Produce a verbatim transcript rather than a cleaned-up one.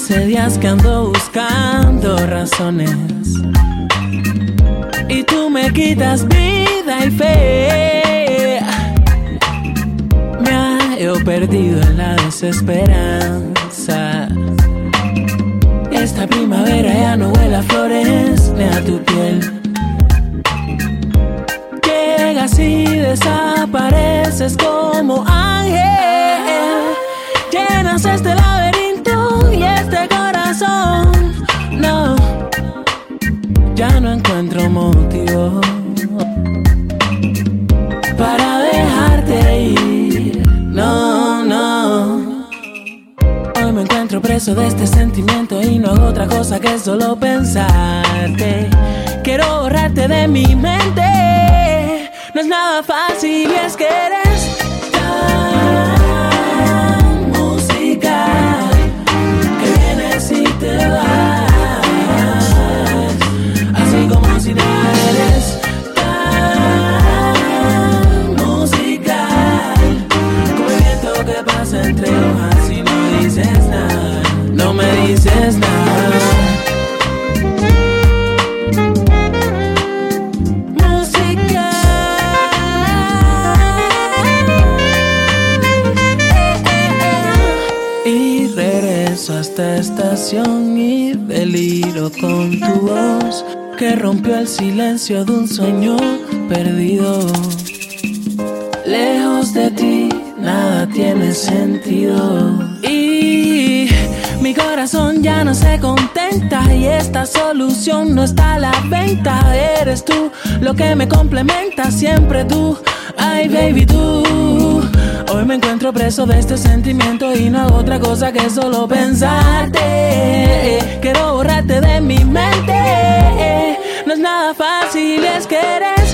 Hace días que ando buscando razones y tú me quitas vida y fe. Me hallo perdido en la desesperanza. Esta primavera ya no huele a flores ni a tu piel. Llegas y desapareces como ángel. Llenas este laberinto y este corazón. No, ya no encuentro motivo para dejarte ir. No, no. Hoy me encuentro preso de este sentimiento y no hago otra cosa que solo pensarte. Quiero borrarte de mi mente. No es nada fácil y es que eres tan musical que vienes y te vas, así como si nada. Eres tan musical como el viento que pasa entre hojas y no dices nada, no me dices nada. A esta estación y deliro con tu voz que rompió el silencio de un sueño perdido. Lejos de ti nada tiene sentido y mi corazón ya no se contenta y esta solución no está a la venta. Eres tú lo que me complementa, siempre tú, ay baby tú. Hoy me encuentro preso de este sentimiento y no hago otra cosa que solo pensarte. Quiero borrarte de mi mente. No es nada fácil, es que eres